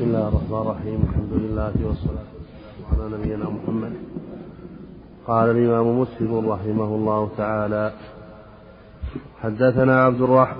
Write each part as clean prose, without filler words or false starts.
بسم الله الرحمن الرحيم. الحمد لله والصلاة والسلام على نبينا محمد. قال الإمام مسلم رحمه الله تعالى: حدثنا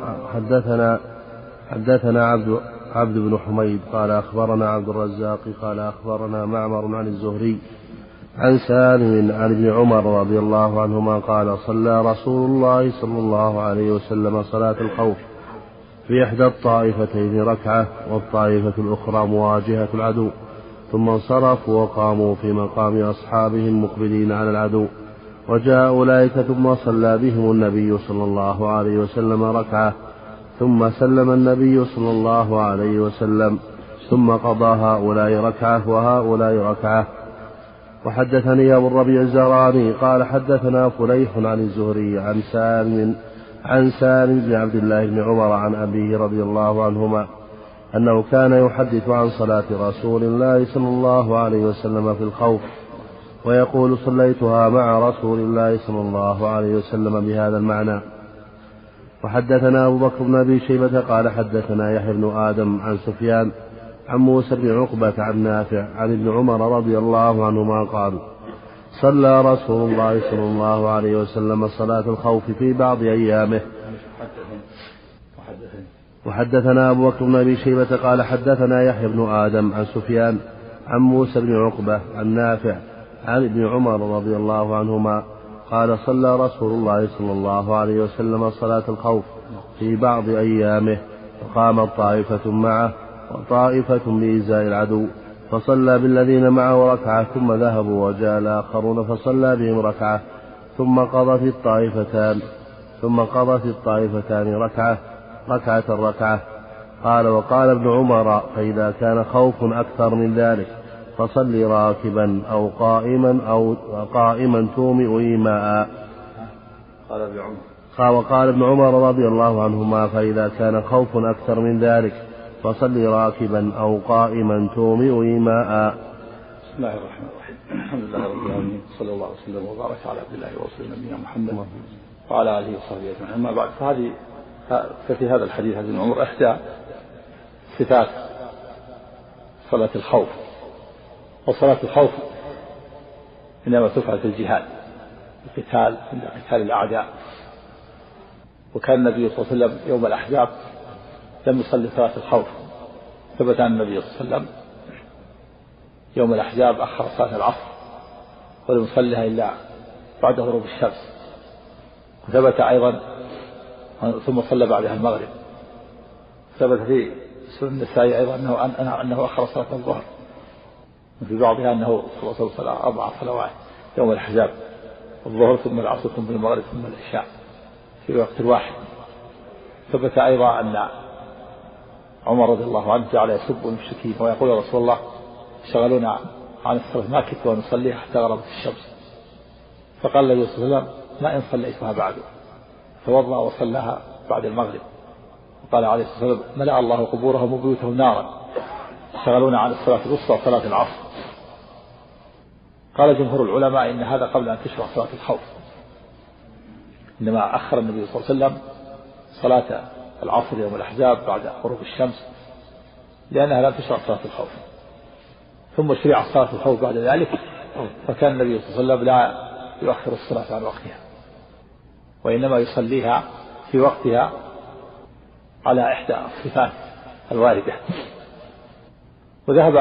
عبد بن حميد قال أخبرنا عبد الرزاق قال أخبرنا معمر عن الزهري عن سالم عن ابن عمر رضي الله عنهما قال: صلى رسول الله صلى الله عليه وسلم صلاة الخوف في إحدى الطائفتين ركعة والطائفة الأخرى مواجهة العدو، ثم انصرفوا وقاموا في مقام أصحابهم مقبلين على العدو، وجاء أولئك ثم صلى بهم النبي صلى الله عليه وسلم ركعة، ثم سلم النبي صلى الله عليه وسلم، ثم قضى هؤلاء ركعة وهؤلاء ركعة. وحدثني أبو الربيع الزهراني قال حدثنا فليح عن الزهري عن سالم بن عبد الله بن عمر عن أبيه رضي الله عنهما أنه كان يحدث عن صلاة رسول الله صلى الله عليه وسلم في الخوف ويقول: صليتها مع رسول الله صلى الله عليه وسلم بهذا المعنى. وحدثنا أبو بكر بن أبي شيبة قال حدثنا يحيى بن آدم عن سفيان عن موسى بن عقبة عن نافع عن ابن عمر رضي الله عنهما قال: صلى رسول الله صلى الله عليه وسلم صلاة الخوف في بعض أيامه. وحدثنا أبو بكر بن أبي شيبة قال حدثنا يحيى بن آدم عن سفيان عن موسى بن عقبة عن نافع عن ابن عمر رضي الله عنهما قال: صلى رسول الله صلى الله عليه وسلم صلاة الخوف في بعض أيامه، وقامت طائفة معه وطائفة بإزاء العدو، فصلى بالذين معه ركعة، ثم ذهبوا وجاء الآخرون فصلى بهم ركعة، ثم قضى في الطائفتان ركعة. قال: وقال ابن عمر: فإذا كان خوف أكثر من ذلك فصل راكبا أو قائما تومئ إيماء. وقال ابن عمر رضي الله عنهما: فإذا كان خوف أكثر من ذلك فصل راكبا أو قائما تومئ إيماء. بسم الله الرحمن الرحيم. الحمد لله رب العالمين، صلى الله وسلم وبارك على عبد الله ورسوله نبينا محمد وعلى آله وصحبه أجمعين. أما بعد، ففي هذا الحديث ابن عمر إحدى صفات صلاة الخوف. وصلاة الخوف إنما تفعل في الجهاد، القتال عند قتال الأعداء. وكان النبي صلى الله عليه وسلم يوم الأحزاب لم يصلي صلاة الخوف، ثبت عن النبي صلى الله عليه وسلم يوم الأحزاب أخر صلاة العصر ولم يصليها إلا بعد غروب الشمس، وثبت أيضا ثم صلى بعدها المغرب. ثبت في سنن النسائي أيضا أنه أخر صلاة الظهر، وفي بعضها أنه صلى 4 صلوات يوم الأحزاب: الظهر ثم العصر ثم المغرب ثم العشاء في وقت واحد. ثبت أيضا أن عمر رضي الله عنه جعل يسب المشركين ويقول: يا رسول الله، شغلونا عن الصلاة، ما كنت ونصليها حتى غربت الشمس. فقال النبي صلى الله عليه وسلم: ما إن صليتها بعد، توضأ وصلاها بعد المغرب. وقال عليه الصلاة والسلام: ملأ الله قبورهم وبيوتهم نارا، شغلونا عن الصلاة الوسطى وصلاة العصر. قال جمهور العلماء إن هذا قبل أن تشرع صلاة الخوف، إنما أخر النبي صلى الله عليه وسلم صلاة العصر يوم الأحزاب بعد غروب الشمس لأنها لم تشرع صلاة الخوف، ثم شرع صلاة الخوف بعد ذلك. فكان النبي صلى الله عليه وسلم لا يؤخر الصلاة عن وقتها، وإنما يصليها في وقتها على إحدى الصفات الواردة. وذهب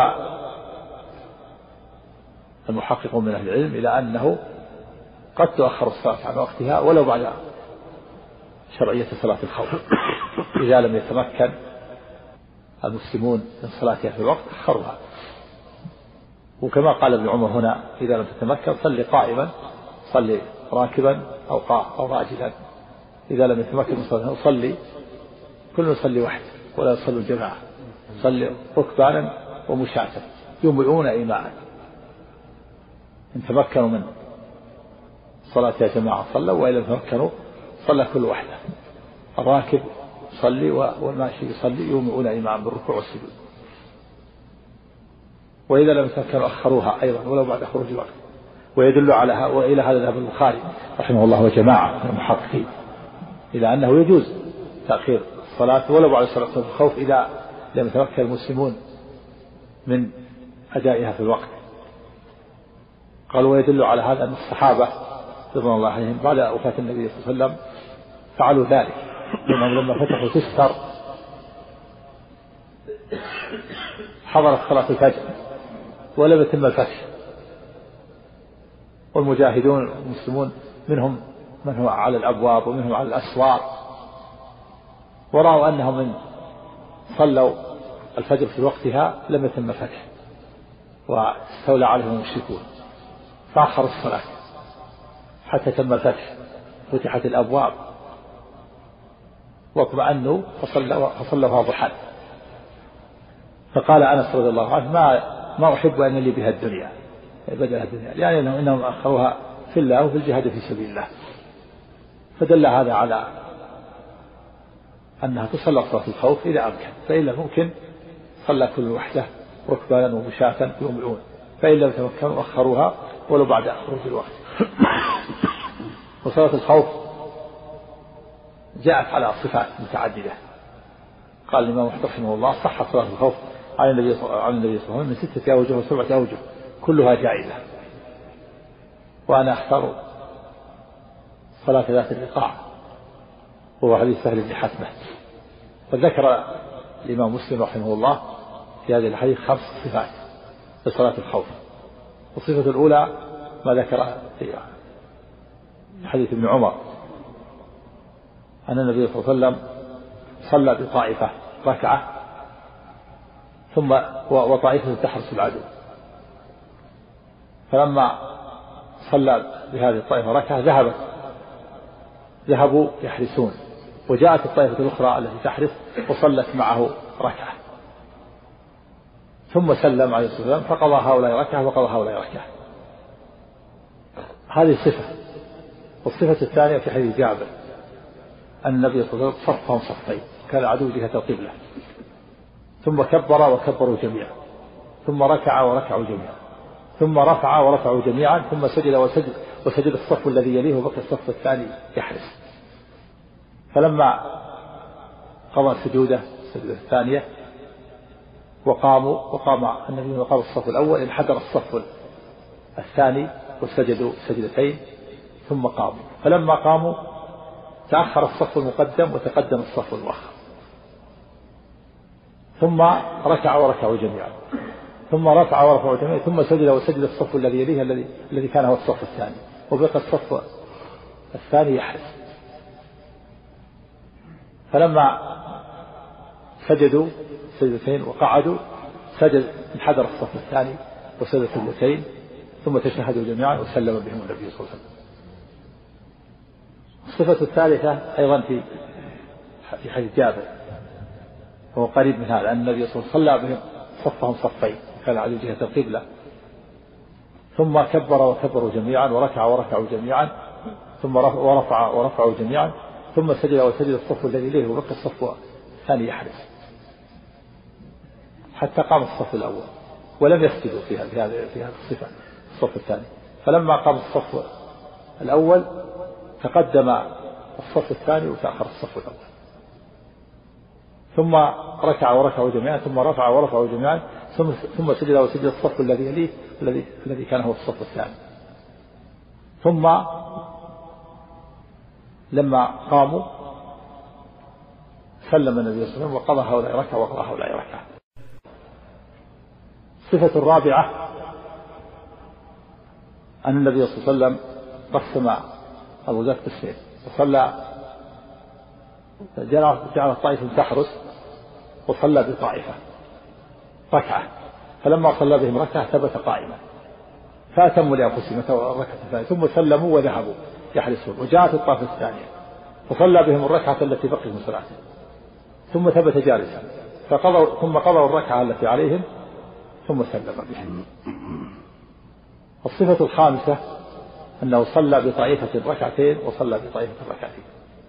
المحققون من أهل العلم إلى أنه قد تؤخر الصلاة عن وقتها ولو بعد شرعية صلاة الخوف، إذا لم يتمكن المسلمون من صلاتها في الوقت أخرها. وكما قال ابن عمر هنا: إذا لم تتمكن صلي قائما، صلي راكبا أو راجلا. إذا لم يتمكن من صلي كل يصلي وحده ولا يصلي الجماعة، صلي ركبانا ومشاة يومئون إيماء. إن تمكنوا من صلاة يا جماعة صلوا، وإن لم تمكنوا صلى كل وحده. الراكب يصلي والماشي يصلي يومئون إيماء بالركوع والسجود. وإذا لم يتمكنوا أخروها أيضا ولو بعد خروج الوقت. ويدل وإلى هذا ذهب البخاري رحمه الله وجماعة من المحققين إلى أنه يجوز تأخير الصلاة ولو بعد صلاة الخوف إذا لم يتمكن المسلمون من أدائها في الوقت. قال ويدل على هذا أن الصحابة رضوان الله عليهم بعد وفاة النبي صلى الله عليه وسلم فعلوا ذلك، لأنهم لما فتحوا تستر حضرت صلاة الفجر ولم يتم الفتح، والمجاهدون المسلمون منهم من هو على الأبواب ومنهم على الأسوار، ورأوا أنهم من صلوا الفجر في وقتها لم يتم فتح واستولى عليهم المشركون، فأخروا الصلاة حتى تم الفتح، فتحت الأبواب واطمأنوا فصلوا ضحى. فقال أنس رضي الله عنه ما أحب أن لي بها الدنيا بدل الدنيا، يعني إنهم أخروها في الله وفي الجهاد في سبيل الله. فدل هذا على أنها تصلى صلاة الخوف إذا أمكن، فإن لم يمكن صلى كل وحده ركبانا ومشاة يومئون، فإن لم تمكنوا أخروها ولو بعد خروج الوقت. وصلاة الخوف جاءت على صفات متعددة. قال الإمام أحمد رحمه الله صح صلاة الخوف عن النبي صلى الله عليه وسلم من 6 أوجه و7 أوجه كلها جائزة، وأنا أختار صلاة ذات الرقاع وهو حديث سهل بن حتمة. وذكر الإمام مسلم رحمه الله في هذه الحديث 5 صفات لصلاة الخوف. الصفة الأولى ما ذكر في حديث ابن عمر أن النبي صلى الله عليه وسلم صلى بطائفة ركعة ثم وطائفة تحرس العدو، فلما صلى بهذه الطائفة ركعة ذهبوا يحرسون، وجاءت الطائفة الأخرى التي تحرس وصلت معه ركعة، ثم سلم عليه الصلاة والسلام فقضى هؤلاء ركعة وقضى هؤلاء ركعة. هذه صفة. والصفة الثانية في حديث جابر أن النبي صلى الله عليه وسلم صفهم صفين، كان العدو جهة القبلة، ثم كبر وكبروا جميعا، ثم ركع وركعوا جميعا، ثم رفع ورفعوا جميعا، ثم سجد وسجد الصف الذي يليه وبقي الصف الثاني يحرس. فلما قضى السجدة الثانية وقام النبي وقام الصف الأول انحدر الصف الثاني وسجدوا سجدتين ثم قاموا، فلما قاموا تأخر الصف المقدم وتقدم الصف المؤخر، ثم ركع وركعوا جميعا، ثم رفع ورفعوا جميعا، ثم سجد وسجد الصف الذي يليه الذي كان هو الصف الثاني، وبقى الصف الثاني يحرس. فلما سجدوا سجدتين وقعدوا سجد انحدر الصف الثاني وسجد سجدتين ثم تشهدوا جميعا وسلم بهم النبي صلى الله عليه وسلم. الصفة الثالثة أيضا في حديث جابر وهو قريب من هذا أن النبي صلى الله عليه وسلم صلى بهم صفهم صفين، كان على جهة القبلة، ثم كبر وكبروا جميعا وركع وركعوا جميعا، ثم ورفع ورفعوا جميعا، ثم سجد وسجد الصف الذي إليه وبقي الصف الثاني يحرس حتى قام الصف الأول، ولم يسجدوا في هذه الصفة الصف الثاني. فلما قام الصف الأول تقدم الصف الثاني وتأخر الصف الأول، ثم ركع وركعوا جميعا، ثم رفع ورفعوا جميعا، ثم سجد وسجد الصف الذي يليه الذي كان هو الصف الثاني. ثم لما قاموا سلم النبي صلى الله عليه وسلم وقضى هؤلاء ركعة وقضى هؤلاء ركعة. الصفة الرابعة أن النبي صلى الله عليه وسلم قسم الغزاة قسمين، وصلى جعل طائفة تحرس وصلى بطائفة ركعة، فلما صلى بهم ركعة ثبت قائما فأتموا لأنفسهم الركعة الثانية، ثم سلموا وذهبوا يحرسون، وجاءت الطائفة الثانية وصلى بهم الركعة التي بقيت من صلاته ثم ثبت جالسا ثم قضوا الركعة التي عليهم ثم سلم بهم. الصفة الخامسة أنه صلى بطائفة ركعتين وصلى بطائفة ركعتين،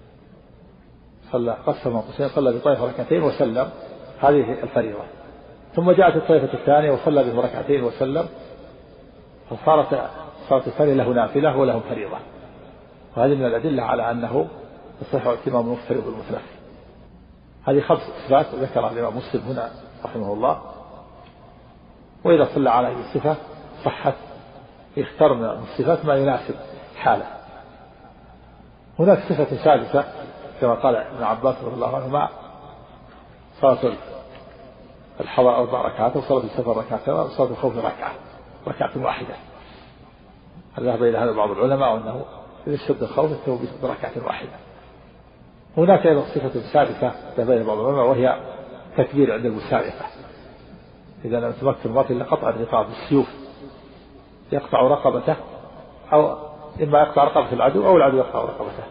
قسم قسمين، صلى بطائفة ركعتين وسلم، هذه الفريضة، ثم جاءت الطائفة الثانية وصلى بهم ركعتين وسلم، فصارت الثانية له نافلة وله فريضة. وهذه من الأدلة على أنه يصح اتمام المفترض بالمتنفل. هذه 5 صفات ذكرها الإمام مسلم هنا رحمه الله وإذا صلى على أي صفة صحت، يختار من الصفات ما يناسب حاله. هناك صفة ثالثة كما قال ابن عباس رضي الله عنهما: صلاة الحضر 4 ركعات، وصلاة السفر ركعتين، وصلاة الخوف ركعة واحدة. ذهب إلى هذا بعض العلماء أنه إذا اشتد الخوف يكتب بركعة واحدة. هناك أيضا صفة ثالثة ذهب بعض العلماء وهي تكبير عند المسارقة، إذا لم يتمكن المرء إلا قطع الرقاب بالسيوف، يقطع رقبته، أو إما يقطع رقبة العدو أو العدو يقطع رقبته،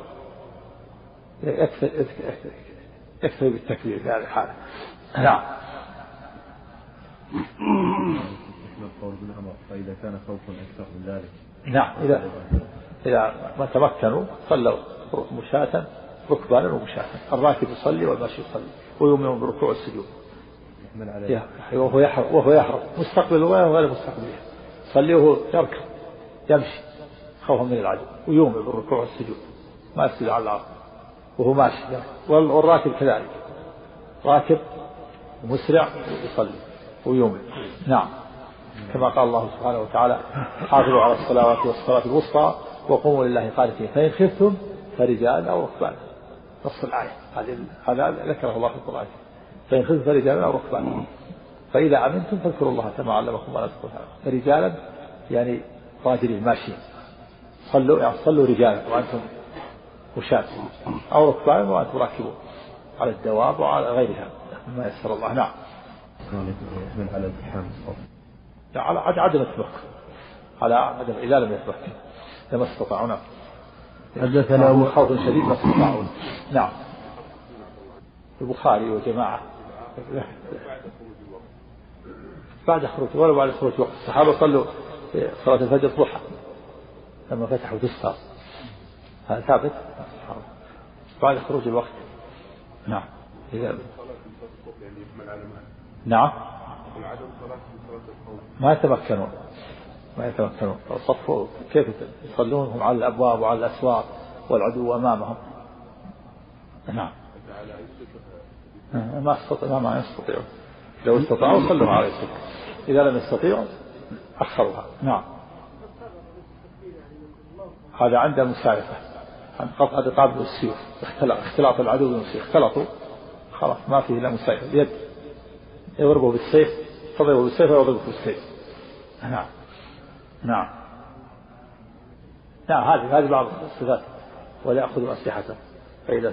يكفي بالتكبير في هذه الحالة. نعم. فإذا كان خوف أكثر من ذلك، نعم، إذا ما تمكنوا صلوا مشاة ركبانا ومشاة. الراكب يصلي والماشي يصلي ويؤمن بالركوع والسجود وهو يحرم مستقبل وغير مستقبل، يصلي وهو يركب يمشي خوفا من العدو، ويؤمن بالركوع والسجود، ما يسجد على الأرض وهو ماشي. والراكب كذلك، راكب مسرع يصلي ويؤمن. نعم، كما قال الله سبحانه وتعالى: حافظوا على الصلوات والصلاة الوسطى وقوموا لله قانتين فإن خفتم فرجالا أو ركبانا. نص الآية هذا ذكره الله في القرآن: فإن خفتم فرجالا أو ركبانا، فإذا أمنتم فاذكروا الله كما علمكم ما لا تذكرون. فرجالا يعني راجلين ماشيين، صلوا رجالا وأنتم مشاة، أو ركبانا وأنتم راكبون على الدواب وعلى غيرها مما يسر الله. نعم. على الزحام على عدم التمكن، على عدم إذا لم يتمكن لما استطاعوا. حدثنا خوف شديد ما استطاعوا. نعم. البخاري وجماعة بعد خروج ولا بعد خروج وقت، الصحابة صلوا صلاة الفجر ضحى لما فتحوا تسقى، هذا ثابت بعد خروج الوقت. نعم. نعم، ما يتمكنون صفوا كيف يصلون هم على الأبواب وعلى الأسواق والعدو أمامهم. نعم، ما يستطيعون. لو استطاعوا صلوا على السكة، إذا لم يستطيعوا أخروها. نعم، هذا عند المسارقة، عند قطع الرقاب بالسيوف، اختلاط العدو بالسيوف، اختلطوا خلاص ما فيه إلا مسارقة، اليد يضربه بالسيف، تضربه بالسيف ويضربه بالسيف. نعم. نعم. نعم، هذه بعض الصفات. ولا يأخذوا أسلحته. فإذا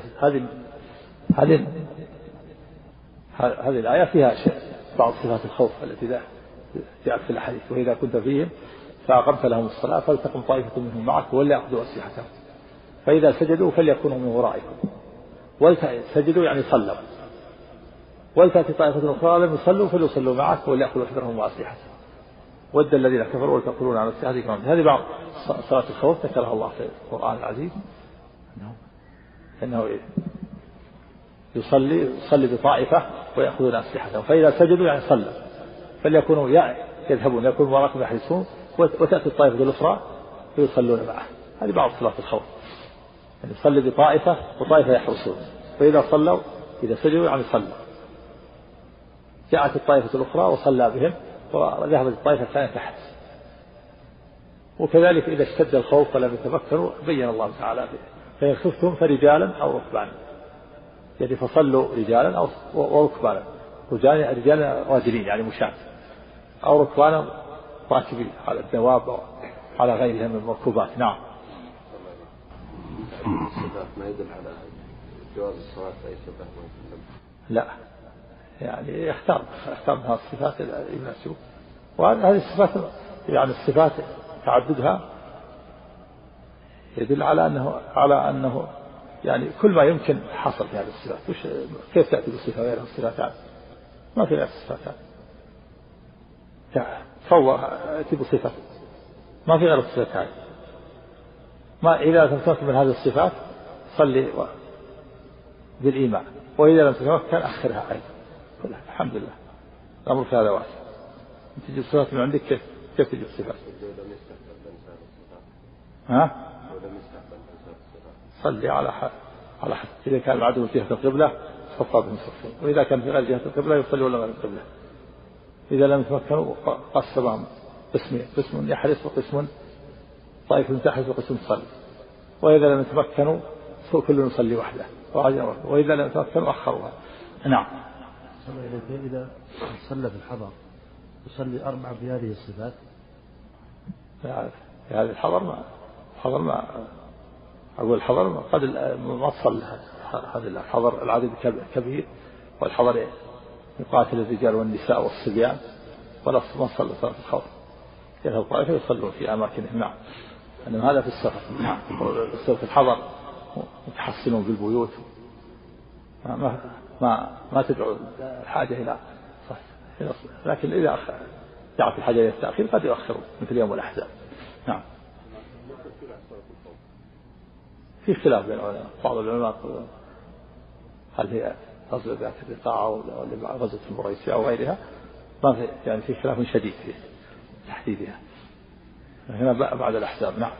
هذه الآية فيها بعض صفات الخوف التي جاءت في الحديث: وإذا كنت فيهم فأقمت لهم الصلاة فلتقم طائفة منهم معك وليأخذوا أسلحتهم، فإذا سجدوا فليكونوا من ورائكم سجدوا يعني صلوا، ولتأتي طائفة أخرى لم يصلوا فليصلوا معك وليأخذوا حذرهم وأسلحتهم، ود الذين كفروا وتقولون على السحر. هذه بعض صلاة الخوف ذكرها الله في القرآن العزيز، أنه يصلي بطائفة ويأخذون أسلحتهم، فإذا سجدوا يعني صلوا فليكونوا يذهبون يكونوا وراءكم يحرسون، وتأتي الطائفة الأخرى فيصلون معه. هذه بعض صلاة الخوف، يعني يصلي بطائفة وطائفة يحرسون، فإذا صلوا إذا سجدوا يعني صلوا. جاءت الطائفة الأخرى وصلى بهم وذهبت الطائفة الثانية تحرس. وكذلك إذا اشتد الخوف فلم يتفكروا بين الله تعالى: فإن خفتم فرجالا أو ركبانا، يعني فصلوا رجالا أو وركبانا، رجالا راجلين يعني مشاة، أو ركبانا راكبين على الدواب على غيرها من المركوبات. نعم. ما يدل على جواز الصلاة في أي صفة؟ لا، يعني يختار من هذه الصفات اللي يناسبه، وهذه الصفات يعني الصفات تعددها يدل على أنه يعني كل ما يمكن حصل في هذه الصفات. كيف تأتي بالصفة غير الصفات؟ ما في غير الصفات، تصور تأتي بصفة ما في غير الصفات هذه. ما إذا لم تتمكن من هذه الصفات صلي بالإيمان، وإذا لم تتمكن أخرها أيضا. الحمد لله الأمر في هذا واسع. تجي الصفات من عندك كيف تجي الصفات؟ صلي على حسب. إذا كان العدو في جهة القبلة صفى بهم صفين، وإذا كان في غير جهة القبلة يصلي ولا غير القبلة. إذا لم يتمكنوا قسمهم قسمين، قسم يحرس وقسم طائفة تحرس وقسم تصلي. وإذا لم يتمكنوا كل يصلي وحده، وإذا لم يتمكنوا أخروها. نعم. إذا صلى في الحضر يصلي 4 بهذه الصفات. في هذه الحضر ما أقول الحضر قد ما تصلى هذا الحضر العدد كبير، والحضر يقاتل الرجال والنساء والصبيان، ولا ما صلى صلاة الخوف. يذهب الطائفة يصلون في أماكنهم. نعم. أنه هذا في السفر. نعم. في الحضر متحصنون في البيوت، ما تدعو الحاجة إلى صلاة، لكن إذا جاءت الحاجة إلى التأخير قد يؤخروا مثل يوم الأحزاب. نعم. في خلاف بين بعض العلماء هل هي غزوة ذات الرقاع أو غزوة المريسية أو غيرها، يعني في خلاف شديد في تحديدها هنا بعد الأحزاب. نعم.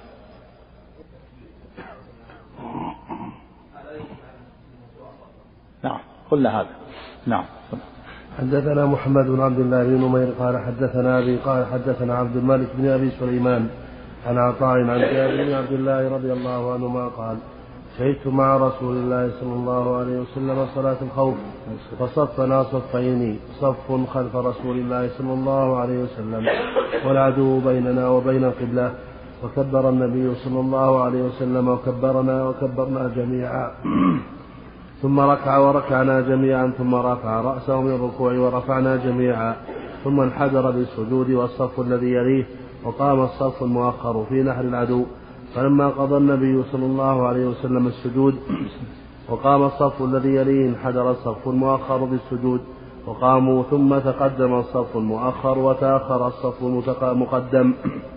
نعم قلنا هذا. نعم. حدثنا محمد بن عبد الله بن نمير قال حدثنا أبي قال حدثنا عبد الملك بن أبي سليمان عن عطاء عن جابر بن عبد الله رضي الله عنهما قال شهدت مع رسول الله صلى الله عليه وسلم صلاة الخوف فصفنا صفين، صف خلف رسول الله صلى الله عليه وسلم والعدو بيننا وبين القبلة، وكبر النبي صلى الله عليه وسلم وكبرنا جميعا ثم ركع وركعنا جميعا ثم رفع رأسه من الركوع ورفعنا جميعا ثم انحدر بالسجود والصف الذي يليه، وقام الصف المؤخر في نحر العدو. فلما قضى النبي صلى الله عليه وسلم السجود وقام الصف الذي يليه انحدر الصف المؤخر بالسجود وقاموا، ثم تقدم الصف المؤخر وتأخر الصف المقدم.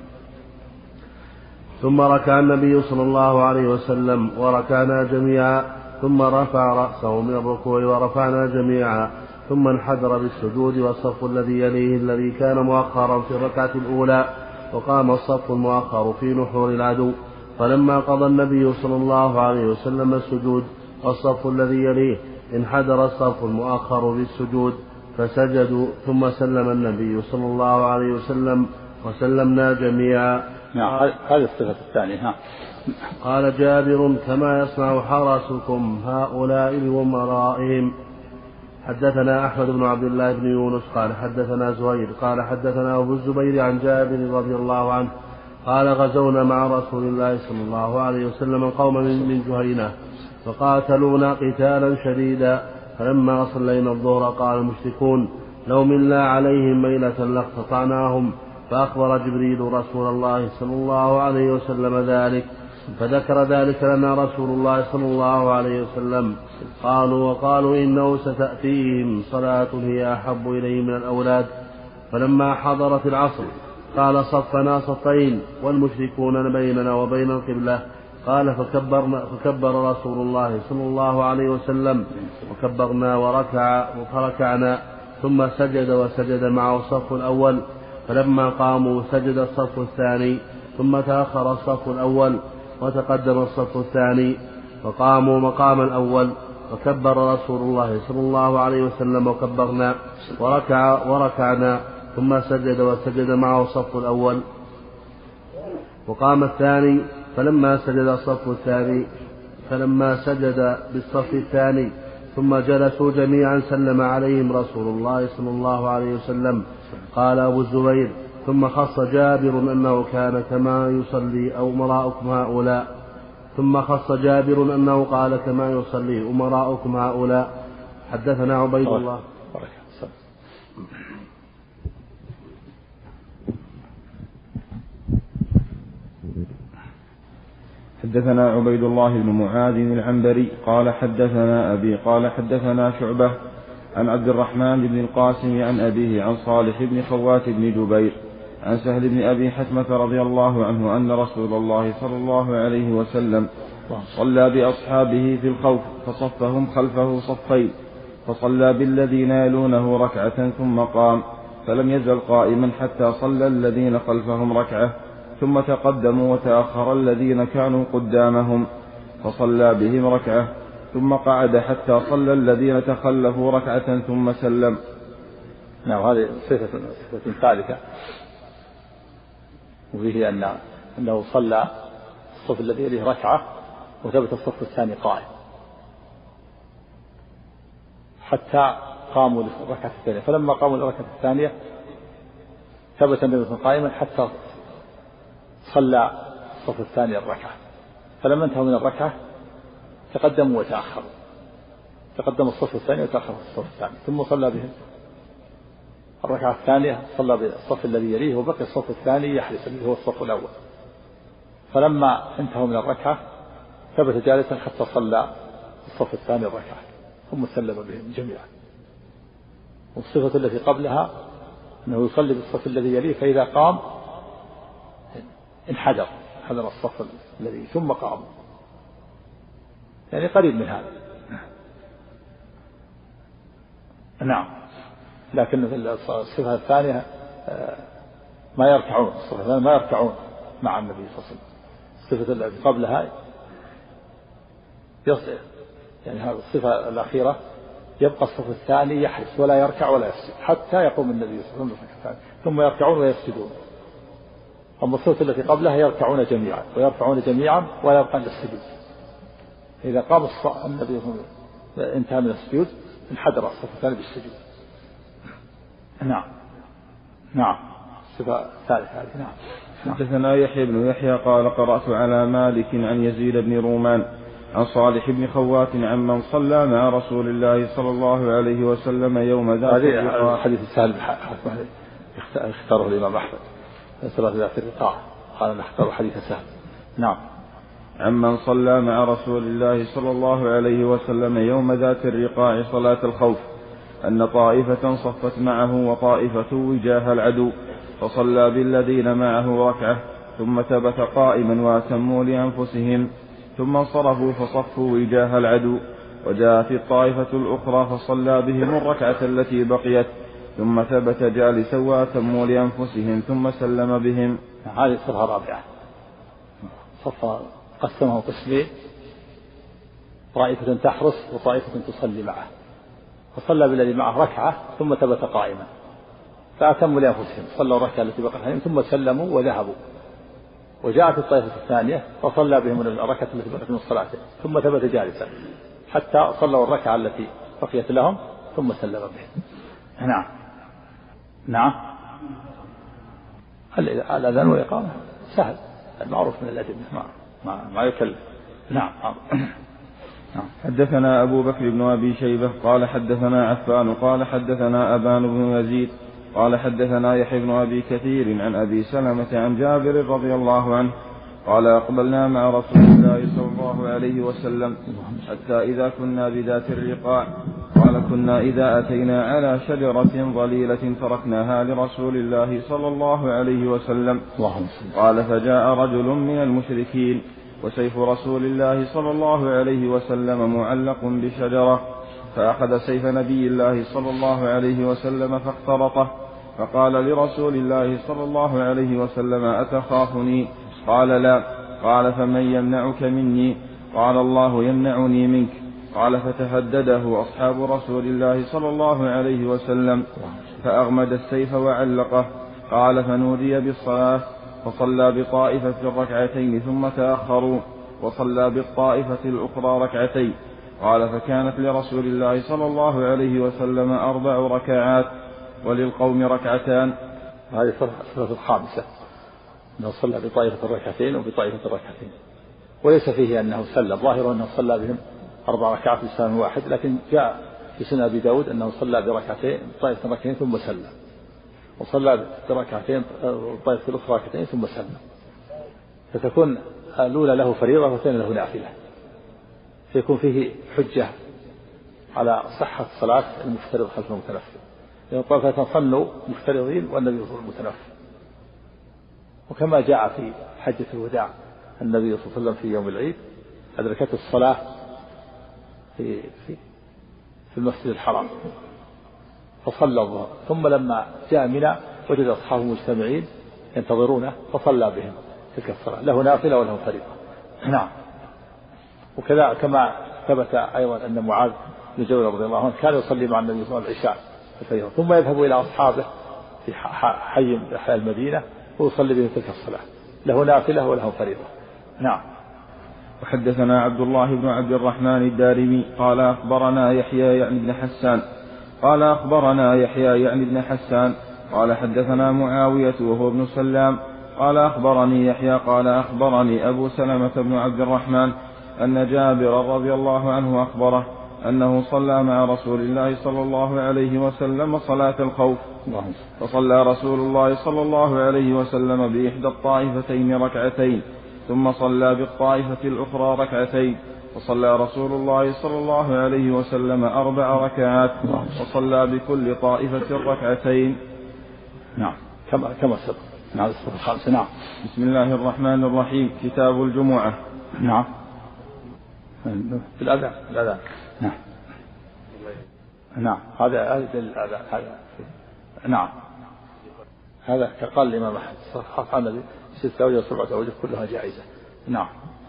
ثم ركع النبي صلى الله عليه وسلم وركعنا جميعا ثم رفع رأسه من الركوع ورفعنا جميعا ثم انحدر بالسجود والصف الذي يليه الذي كان مؤخرا في الركعة الأولى، وقام الصف المؤخر في نحور العدو. فلما قضى النبي صلى الله عليه وسلم السجود والصف الذي يليه انحدر الصف المؤخر بالسجود فسجدوا، ثم سلم النبي صلى الله عليه وسلم وسلمنا جميعا. هذه الصفة الثانية. قال جابر كما يصنع حرسكم هؤلاء بأمرائهم. حدثنا أحمد بن عبد الله بن يونس قال حدثنا زهير قال حدثنا أبو الزبير عن جابر رضي الله عنه قال غزونا مع رسول الله صلى الله عليه وسلم قوما من جهينة فقاتلونا قتالا شديدا، فلما صلينا الظهر قال المشركون لو منا عليهم ميلة لاقتطعناهم، فأخبر جبريل رسول الله صلى الله عليه وسلم ذلك، فذكر ذلك لنا رسول الله صلى الله عليه وسلم. وقالوا إنه ستأتيهم صلاة هي أحب إليه من الأولاد. فلما حضرت العصر قال صفنا صفين والمشركون بيننا وبين القبلة. قال فكبر رسول الله صلى الله عليه وسلم وكبرنا فركعنا ثم سجد وسجد معه الصف الأول. فلما قاموا سجد الصف الثاني ثم تأخر الصف الأول وتقدم الصف الثاني فقاموا مقام الأول، وكبر رسول الله صلى الله عليه وسلم وكبرنا وركعنا ثم سجد وسجد معه الصف الأول. وقام الثاني فلما سجد بالصف الثاني ثم جلسوا جميعا سلم عليهم رسول الله صلى الله عليه وسلم. قال أبو الزبير ثم خص جابر أنه كان كما يصلي أمراؤكم هؤلاء أنه قال كما يصلي أمراؤكم هؤلاء. حدثنا عبيد الله حدثنا عبيد الله بن معاذ العنبري قال حدثنا أبي قال حدثنا شعبة عن عبد الرحمن بن القاسم عن أبيه عن صالح بن خوات بن جبير عن سهل بن أبي حتمة رضي الله عنه أن رسول الله صلى الله عليه وسلم صلى بأصحابه في الخوف فصفهم خلفه صفين، فصلى بالذين يلونه ركعة ثم قام، فلم يزل قائما حتى صلى الذين خلفهم ركعة، ثم تقدموا وتأخر الذين كانوا قدامهم فصلى بهم ركعة، ثم قعد حتى صلى الذين تخلفوا ركعة ثم سلم. نعم هذه صفة ثالثة، وفيه أنه صلى الصف الذي يليه ركعة وثبت الصف الثاني قائم حتى قاموا للركعة الثانية، فلما قاموا للركعة الثانية ثبت النبي قائما حتى صلى الصف الثاني الركعة، فلما انتهوا من الركعة تقدموا وتأخروا، تقدم الصف الثاني وتأخر الصف الثاني، ثم صلى بهم الركعة الثانية، صلى بالصف الذي يليه وبقي الصف الثاني يحرس اللي هو الصف الأول، فلما انتهوا من الركعة ثبت جالسا حتى صلى الصف الثاني الركعة ثم سلم بهم جميعا. والصفة التي قبلها أنه يصلي بالصف الذي يليه، فإذا قام انحدر الصف الذي ثم قام، يعني قريب من هذا. نعم، لكن الصفة الثانية ما يركعون، الصفة الثانية ما يركعون مع النبي صلى الله عليه وسلم. الصفة التي قبلها يصل، يعني هذه الصفة الأخيرة يبقى الصف الثاني يحرس ولا يركع ولا يسجد حتى يقوم النبي صلى الله عليه وسلم، ثم يركعون ويسجدون. أما الصفة التي قبلها يركعون جميعا ويرفعون جميعا ولا يبقى للسجود. إذا قام النبي انتهى من السجود انحدر الصف الثاني بالسجود. نعم نعم الصفة الثالثة هذه. نعم. حدثنا يحيى بن يحيى قال قرأت على مالك عن يزيد بن رومان عن صالح بن خوات عمن صلى مع رسول الله صلى الله عليه وسلم يوم ذات الرقاع. حديث سهل اختاره الإمام أحمد صلاة ذات الرقاع، قال نختار حديث سهل. نعم. عمن صلى مع رسول الله صلى الله عليه وسلم يوم ذات الرقاع صلاة الخوف أن طائفة صفت معه وطائفة وجاه العدو، فصلى بالذين معه ركعة ثم ثبت قائما وأتموا لأنفسهم، ثم انصرفوا فصفوا وجاه العدو، وجاءت الطائفة الأخرى فصلى بهم الركعة التي بقيت ثم ثبت جالسا وأتموا لأنفسهم ثم سلم بهم. هذه الصفة الرابعة، صف قسمه قسمين، طائفة تحرس وطائفة تصلي معه، فصلى بالذي معه ركعة ثم ثبت قائما فأتموا لأنفسهم، صلوا الركعة التي بقيت ثم سلموا وذهبوا. وجاءت الطائفة الثانية فصلى بهم الركعة التي بقيت من الصلاة ثم ثبت جالسا حتى صلوا الركعة التي بقيت لهم ثم سلم بهم. نعم نعم. الأذان والإقامة سهل، المعروف من الأدلة ما يكلف. نعم. حدثنا أبو بكر بن أبي شيبة قال حدثنا عفان قال حدثنا أبان بن يزيد قال حدثنا يحيى بن أبي كثير عن أبي سلمة عن جابر رضي الله عنه قال أقبلنا مع رسول الله صلى الله عليه وسلم حتى إذا كنا بذات الرقاع قال كنا إذا أتينا على شجرة ظليلة تركناها لرسول الله صلى الله عليه وسلم. قال فجاء رجل من المشركين وسيف رسول الله صلى الله عليه وسلم معلق بشجرة، فأخذ سيف نبي الله صلى الله عليه وسلم فاخترطه، فقال لرسول الله صلى الله عليه وسلم أتخافني؟ قال لا. قال فمن يمنعك مني؟ قال الله يمنعني منك. قال فتهدده أصحاب رسول الله صلى الله عليه وسلم فأغمد السيف وعلقه. قال فنودي بالصلاة فصلى بطائفة الركعتين ثم تأخروا وصلى بالطائفة الأخرى ركعتين. قال فكانت لرسول الله صلى الله عليه وسلم 4 ركعات وللقوم ركعتان. هذه الصلاة الخامسة أنه صلى بطائفة الركعتين وبطائفة الركعتين، وليس فيه أنه سلم، ظاهر أنه صلى بهم 4 ركعات بسلام واحد، لكن جاء في سنة أبي داود أنه صلى بركعتين طائفة الركعتين ثم سلم، وصلى بركعتين طائفة الأخرى ركعتين ثم سلم، فتكون الأولى له فريضة والثانية له نافلة، فيكون فيه حجة على صحة صلاة المفترض خلف المتنفل، لأن طائفة صلوا مفترضين والنبي صلى الله عليه وسلم متنفل. وكما جاء في حجة الوداع النبي صلى الله عليه وسلم في يوم العيد أدركته الصلاة في المسجد الحرام فصلى الظهر، ثم لما جاء منى وجد أصحابه مجتمعين ينتظرونه فصلى بهم تلك الصلاة، له نافلة وله فريضة. نعم. وكذا كما ثبت أيضا أن معاذ بن جبل رضي الله عنه كان يصلي مع النبي صلى الله عليه وسلم العشاء الفريضة، ثم يذهب إلى أصحابه في حي من أحياء المدينة ويصلي بهم تلك الصلاة، له نافلة وله فريضة. نعم. وحدثنا عبد الله بن عبد الرحمن الدارمي قال أخبرنا يحيى يعني بن حسان قال حدثنا معاوية وهو ابن سلام قال أخبرني يحيى قال أخبرني أبو سلمة بن عبد الرحمن أن جابر رضي الله عنه أخبره أنه صلى مع رسول الله صلى الله عليه وسلم صلاة الخوف، فصلى رسول الله صلى الله عليه وسلم بإحدى الطائفتين ركعتين، ثم صلى بالطائفة الأخرى ركعتين، وصلى رسول الله صلى الله عليه وسلم 4 ركعات، وصلى بكل طائفة ركعتين. نعم كما سبق. نعم الخامسة. نعم. بسم الله الرحمن الرحيم. كتاب الجمعة. نعم. في الأذان. نعم. هذا دليل الأذان هذا. نعم. هذا كقال الإمام أحمد صح النبي 6 أوجه 7 أوجه كلها جائزة. نعم.